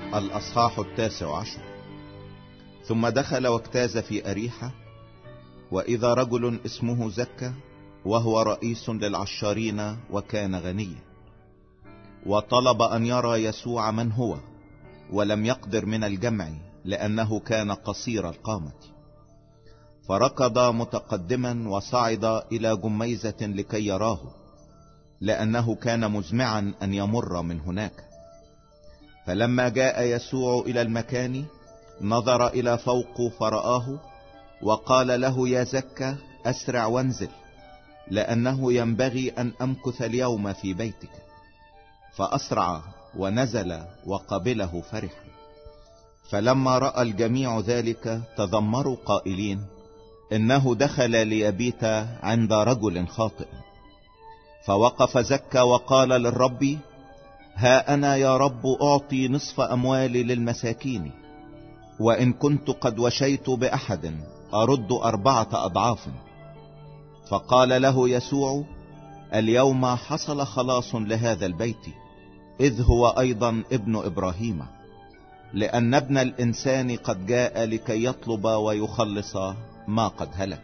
الأصحاح 19. ثم دخل واجتاز في أريحة، وإذا رجل اسمه زكا، وهو رئيس للعشارين وكان غنيا، وطلب أن يرى يسوع من هو، ولم يقدر من الجمع لأنه كان قصير القامة. فركض متقدما وصعد إلى جميزة لكي يراه، لأنه كان مزمعا أن يمر من هناك. فلما جاء يسوع إلى المكان نظر إلى فوق فرآه، وقال له: يا زكا، أسرع وانزل، لأنه ينبغي أن أمكث اليوم في بيتك. فأسرع ونزل وقبله فرحا. فلما رأى الجميع ذلك تذمروا قائلين: إنه دخل ليبيت عند رجل خاطئ. فوقف زكا وقال للرب: ها أنا يا رب أعطي نصف أموالي للمساكين، وإن كنت قد وشيت بأحد أرد 4 أضعاف. فقال له يسوع: اليوم حصل خلاص لهذا البيت، إذ هو أيضا ابن إبراهيم، لأن ابن الإنسان قد جاء لكي يطلب ويخلص ما قد هلك.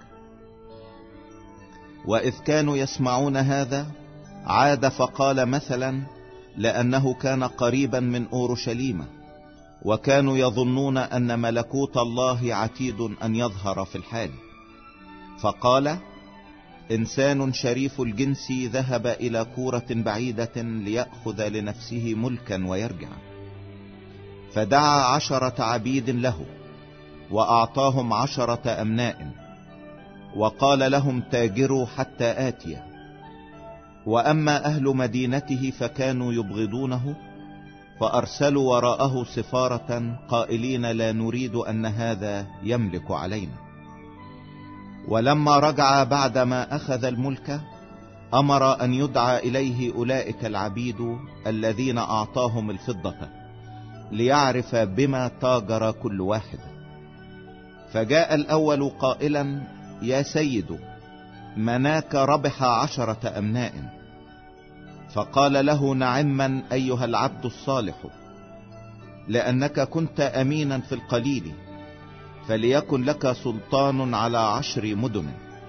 وإذ كانوا يسمعون هذا عاد فقال مثلا، لأنه كان قريبا من أورشليم، وكانوا يظنون أن ملكوت الله عتيد أن يظهر في الحال. فقال: إنسان شريف الجنس ذهب إلى كورة بعيدة ليأخذ لنفسه ملكا ويرجع. فدعا 10 عبيد له، وأعطاهم 10 أمناء، وقال لهم: تاجروا حتى آتي. وأما أهل مدينته فكانوا يبغضونه، فأرسلوا وراءه سفارة قائلين: لا نريد أن هذا يملك علينا. ولما رجع بعدما أخذ الملك، أمر أن يدعى إليه أولئك العبيد الذين أعطاهم الفضة، ليعرف بما تاجر كل واحد. فجاء الأول قائلا: يا سيد، مناك ربح 10 أمناء. فقال له: نعما أيها العبد الصالح، لأنك كنت أمينا في القليل، فليكن لك سلطان على 10 مدن.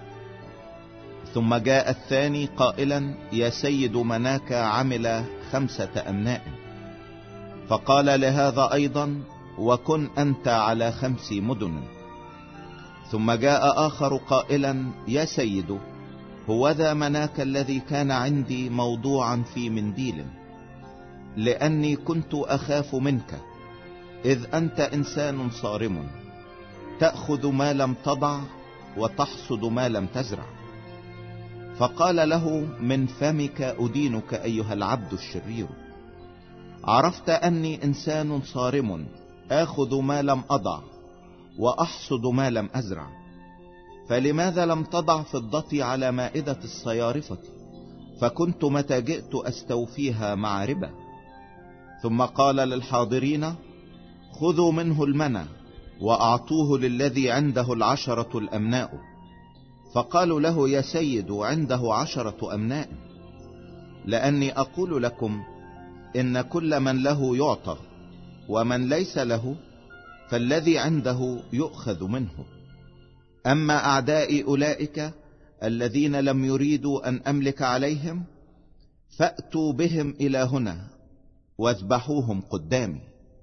ثم جاء الثاني قائلا: يا سيد، مناك عمل 5 أمناء. فقال لهذا أيضا: وكن أنت على 5 مدن. ثم جاء آخر قائلا: يا سيد، هوذا مناك الذي كان عندي موضوعا في منديل، لأني كنت أخاف منك، إذ أنت إنسان صارم، تأخذ ما لم تضع وتحصد ما لم تزرع. فقال له: من فمك أدينك أيها العبد الشرير. عرفت أني إنسان صارم، آخذ ما لم أضع وأحصد ما لم أزرع. فلماذا لم تضع فضتي على مائدة الصيارفة، فكنت متى جئت أستوفيها مع ربا؟ ثم قال للحاضرين: خذوا منه المنى وأعطوه للذي عنده 10 الأمناء. فقالوا له: يا سيد، عنده 10 أمناء. لأني أقول لكم إن كل من له يعطى، ومن ليس له فالذي عنده يؤخذ منه. أما أعدائي أولئك الذين لم يريدوا أن أملك عليهم، فأتوا بهم إلى هنا واذبحوهم قدامي.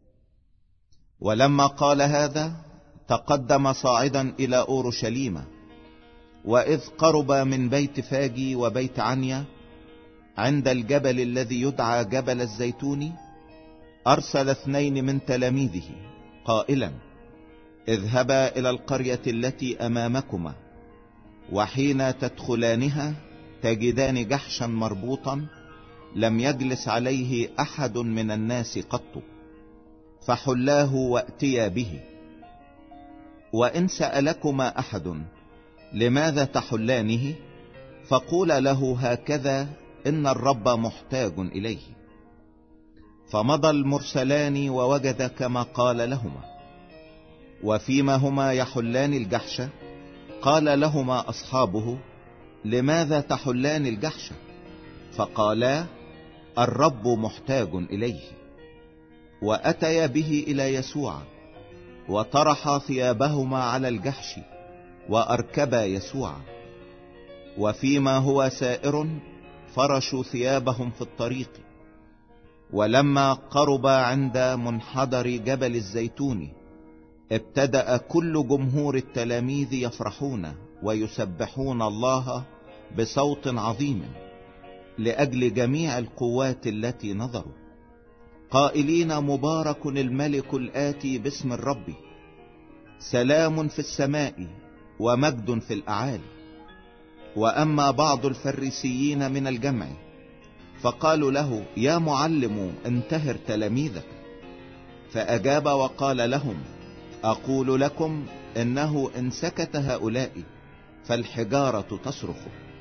ولما قال هذا تقدم صاعدا إلى أورشليم. وإذ قرب من بيت فاجي وبيت عنيا عند الجبل الذي يدعى جبل الزيتون، أرسل 2 من تلاميذه قائلا: اذهبا إلى القرية التي أمامكما، وحين تدخلانها تجدان جحشا مربوطا لم يجلس عليه أحد من الناس قط، فحلاه وأتيا به. وإن سألكما أحد: لماذا تحلانه؟ فقولا له: هكذا إن الرب محتاج إليه. فمضى المرسلان ووجد كما قال لهما. وفيما هما يحلان الجحش قال لهما أصحابه: لماذا تحلان الجحش؟ فقالا: الرب محتاج إليه. وأتيا به إلى يسوع وطرحا ثيابهما على الجحش وأركبا يسوع. وفيما هو سائر فرشوا ثيابهم في الطريق. ولما قرب عند منحدر جبل الزيتون ابتدأ كل جمهور التلاميذ يفرحون ويسبحون الله بصوت عظيم لأجل جميع القوات التي نظروا، قائلين: مبارك الملك الآتي باسم الرب، سلام في السماء ومجد في الأعالي. وأما بعض الفريسيين من الجمع فقالوا له: يا معلم، انتهر تلاميذك. فأجاب وقال لهم: أقول لكم إنه إن سكت هؤلاء فالحجارة تصرخ.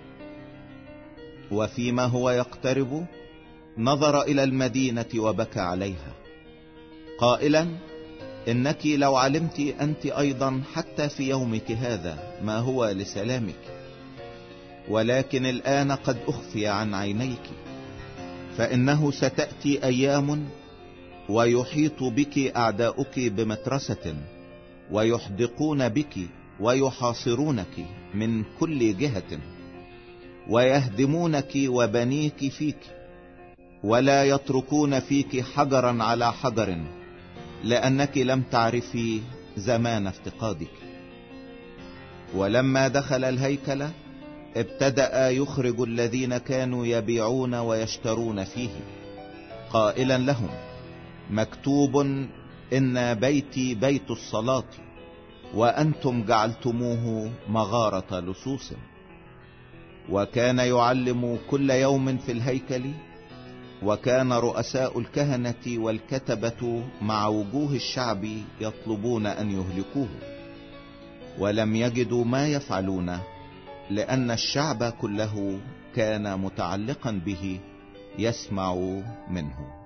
وفيما هو يقترب نظر إلى المدينة وبكى عليها قائلا: إنك لو علمت أنت أيضا حتى في يومك هذا ما هو لسلامك، ولكن الآن قد أخفي عن عينيك. فإنه ستأتي أيام ويحيط بك أعداؤك بمترسة ويحدقون بك ويحاصرونك من كل جهة ويهدمونك وبنيك فيك، ولا يتركون فيك حجرا على حجر، لأنك لم تعرفي زمان افتقادك. ولما دخل الهيكل ابتدأ يخرج الذين كانوا يبيعون ويشترون فيه، قائلا لهم: مكتوب إن بيتي بيت الصلاة وأنتم جعلتموه مغارة لصوص. وكان يعلم كل يوم في الهيكل، وكان رؤساء الكهنة والكتبة مع وجوه الشعب يطلبون أن يهلكوه، ولم يجدوا ما يفعلون، لأن الشعب كله كان متعلقا به يسمع منه.